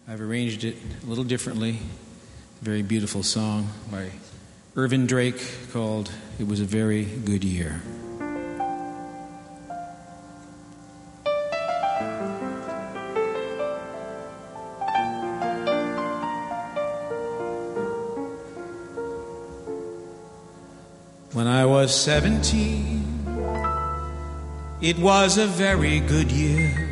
I've arranged it a little differently. A very beautiful song by Irvin Drake called It Was a Very Good Year. When I was 17, it was a very good year.